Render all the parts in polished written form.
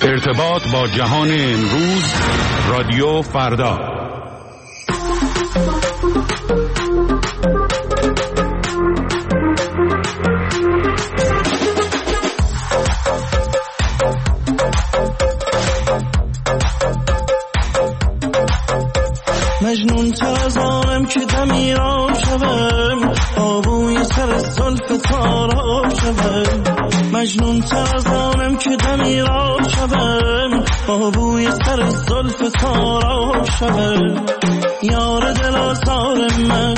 ارتباط با جهان امروز، رادیو فردا. مجنون تازانم که دمیرا شوم، آبوی سر زلف تارا شوم. مجنون تازانم که دمیرا شوم، آبوی سر زلف تارا شوم. یار دل آزار من،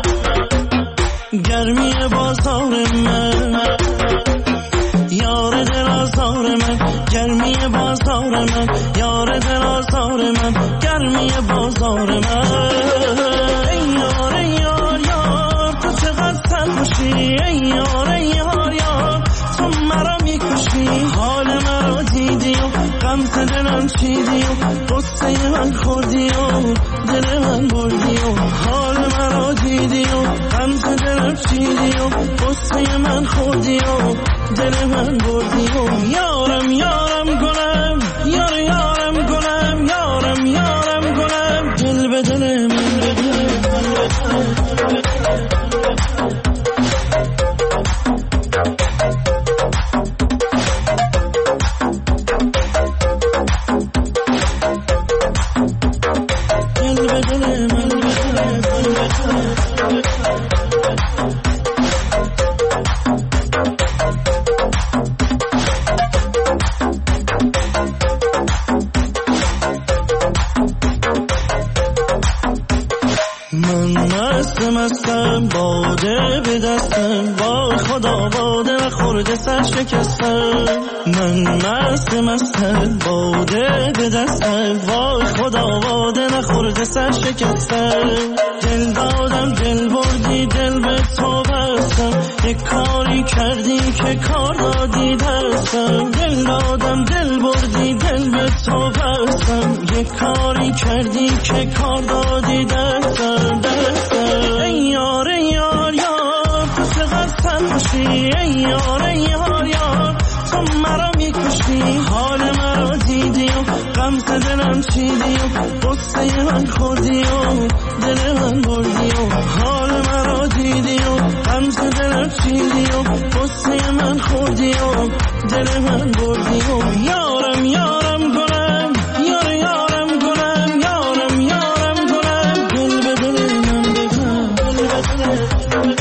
گرمی بازار من. یار دل آزار من، گرمی بازار من. یار دل آزار من، گرمی بازار من. ای یار ای یار یار، تو چقدر سرخوشی. ای یار ای یار یار، تو مرا میکشی. حال مرا دیدی و غمت دلم چیدی و قصه من خوردی و دل من بردی و حال مرا دیدی و غمت دلم چیدی و قصه من خوردی و دل من بردی و یارم یارم گلم، یار یارم گلم، یارم یارم گلم، دل به دل من مستم، باده به دستم، با خدا باده و خورده سر شکستم. من مستم، باده به دستم، با خدا باده و خورده سر شکستم. دل دادم دل بردی، دل به تو بستم. یک کاری کردی که کار دادی دستم. دل دادم دل بردی، دل به تو بستم. یک کاری کردی که کار دادی دستم. ای یار ای یار یار، تو چقدر سرخوشی. ای یار ای یار یار، تو مرا میکشی. حال مرا دیدی و غمت دلم چیدی و قصه من خوردی و دل من بردی و حال مرا دیدی و غمت دلم چیدی و قصه من خوردی و دل من بردی و یارم یارم گلم، یار یارم گلم، یارم یارم گلم، دل به دل من بگم، دل به دل.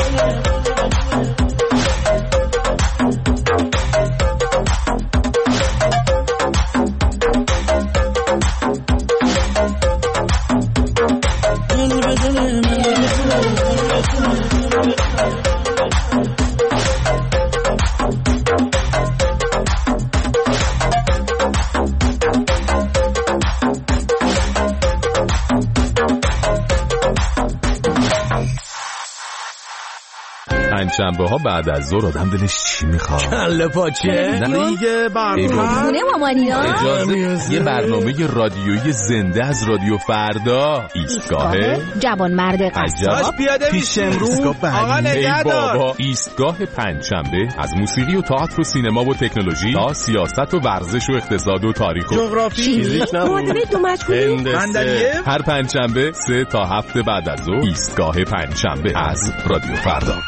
شنبه ها بعد از ظهر آدم دلش چی میخواد؟ کله پاچه؟ نه دیگه برنامه مامانینا. اجازه یه برنامه رادیویی زنده از رادیو فردا. ایستگاه جوان مرد قصاب پیش امروز. آقا نگهدار. ایستگاه پنجشنبه از موسیقی و تئاتر و سینما و تکنولوژی تا سیاست و ورزش و اقتصاد و تاریخ و جغرافی. معادله دو مجهولی. هر پنجشنبه 3 تا 7 بعد از ظهر. ایستگاه پنجشنبه از رادیو فردا.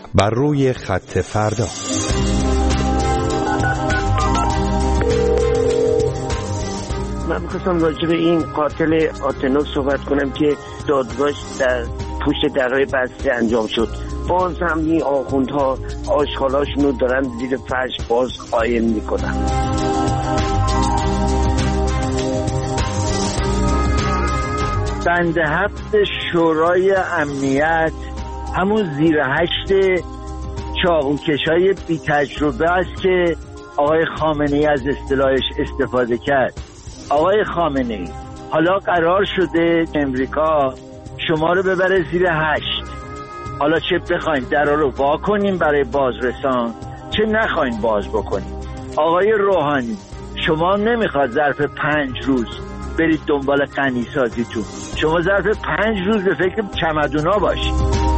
بر روی خط فردا. من می‌خواستم راجع به این قاتل آتنوف صحبت کنم که دادگاهش در پشت درهای بسته انجام شد. باز هم این آخوندها آشغالاشون رو دارن زیر فرش باز قایم میکنن. بند 7 شورای امنیت همون زیر 8 چاقوکشای بی تجربه است که آقای خامنه‌ای از اصطلاحش استفاده کرد. آقای خامنه‌ای، حالا قرار شده امریکا شما رو ببره زیر 8. حالا چه بخواین درا رو وا کنیم برای بازرسان، چه نخواین باز بکنیم. آقای روحانی، شما نمیخواد ظرف 5 روز برید دنبال غنی سازیتون، شما ظرف 5 روز به فکر چمدونا باشید.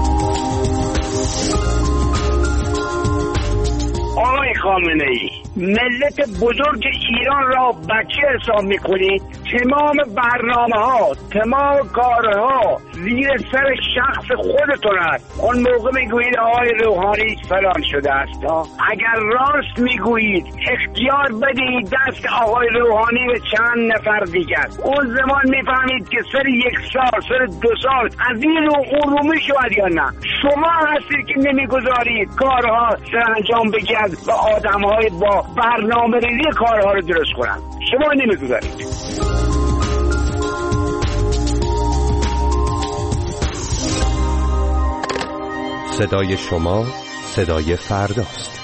آقای خامنه‌ای، ملت بزرگ ایران را بچه حساب میکنید. تمام برنامه‌ها، تمام کارها زیر سر شخص خودتون است. اون موقع میگویید آقای روحانی فلان شده است. اگر راست میگویید اختیار بدهید دست آقای روحانی به چند نفر دیگر. اون زمان میفهمید که سر 1 سال، سر 2 سال از این رو اون میشود یا نه. شما هستید که نمیگذارید کارها سرانجام بگیرد و آدم‌های با برنامه ریزی کارها رو درست کنن. شما نمیگذارید. صدای شما صدای فرداست.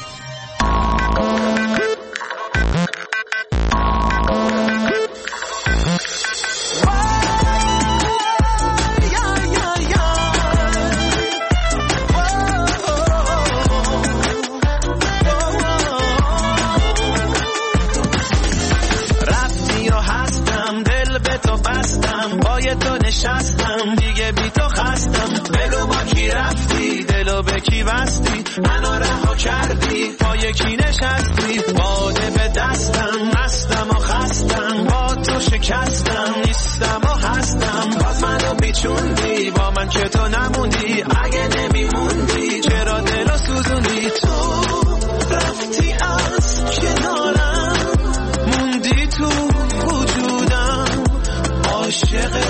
نشستم دیگه بی تو خستم. بگو با کی رفتی، دلو به کی بستی، منو رها کردی، پای کی نشستی. باده به دستم، مستم و خستم، با تو شکستم، نیستم و هستم. باز منو بیچوندی، با من که تو نموندی. اگه نمیموندی چرا دلو سوزوندی. تو رفتی از کنارم، موندی تو وجودم، عاشق